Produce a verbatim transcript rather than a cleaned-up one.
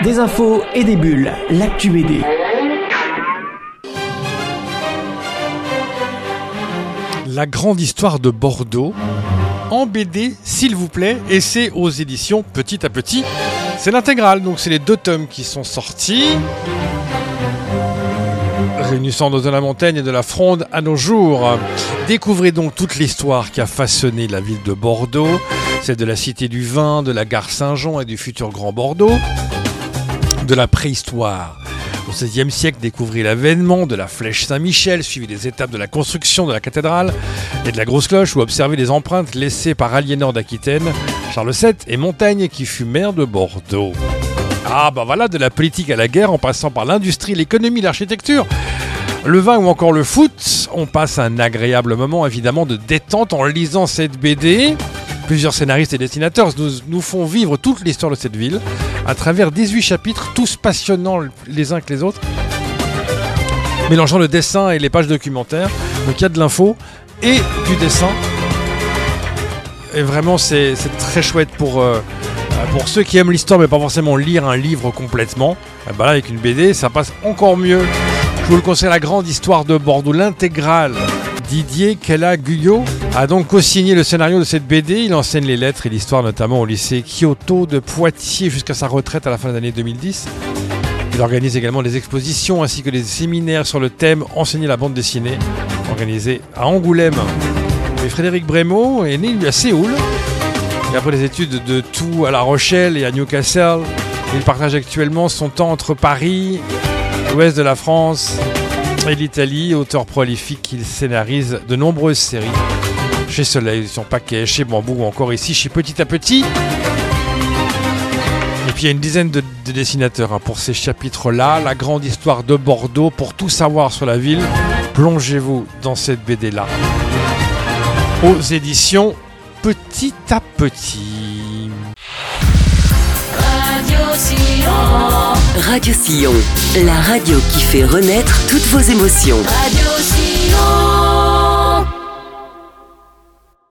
Des infos et des bulles, l'actu B D. La grande histoire de Bordeaux, en B D s'il vous plaît, et c'est aux éditions Petit à Petit. C'est l'intégrale, donc c'est les deux tomes qui sont sortis. Réunissant de la montagne et de la fronde à nos jours. Découvrez donc toute l'histoire qui a façonné la ville de Bordeaux, celle de la cité du vin, de la gare Saint-Jean et du futur Grand Bordeaux, de la préhistoire. Au seizième siècle, découvrez l'avènement de la flèche Saint-Michel, suivi des étapes de la construction de la cathédrale et de la grosse cloche, ou observez les empreintes laissées par Aliénor d'Aquitaine, Charles sept et Montaigne qui fut maire de Bordeaux. Ah bah voilà, de la politique à la guerre en passant par l'industrie, l'économie, l'architecture, le vin ou encore le foot, on passe un agréable moment évidemment de détente en lisant cette B D. Plusieurs scénaristes et dessinateurs nous, nous font vivre toute l'histoire de cette ville à travers dix-huit chapitres, tous passionnants les uns que les autres, mélangeant le dessin et les pages documentaires. Donc il y a de l'info et du dessin. Et vraiment c'est, c'est très chouette pour... Euh, Pour ceux qui aiment l'histoire mais pas forcément lire un livre complètement, eh ben là avec une B D ça passe encore mieux. Je vous le conseille, la grande histoire de Bordeaux, l'intégrale. Didier Kella-Guyot a donc co-signé le scénario de cette B D. Il enseigne les lettres et l'histoire notamment au lycée Kyoto de Poitiers jusqu'à sa retraite à la fin de l'année deux mille dix. Il organise également des expositions ainsi que des séminaires sur le thème enseigner la bande dessinée, organisés à Angoulême. Et Frédéric Brémaud est né lui à Séoul. Et après des études de tout à La Rochelle et à Newcastle, il partage actuellement son temps entre Paris, l'ouest de la France et l'Italie. Auteur prolifique, il scénarise de nombreuses séries. Chez Soleil, sur Paquet, chez Bambou ou encore ici chez Petit à Petit. Et puis il y a une dizaine de, de dessinateurs hein, pour ces chapitres-là. La grande histoire de Bordeaux. Pour tout savoir sur la ville, plongez-vous dans cette B D-là. Aux éditions Petit à Petit. Radio Sillon. Radio Sillon, la radio qui fait renaître toutes vos émotions. Radio Sillon.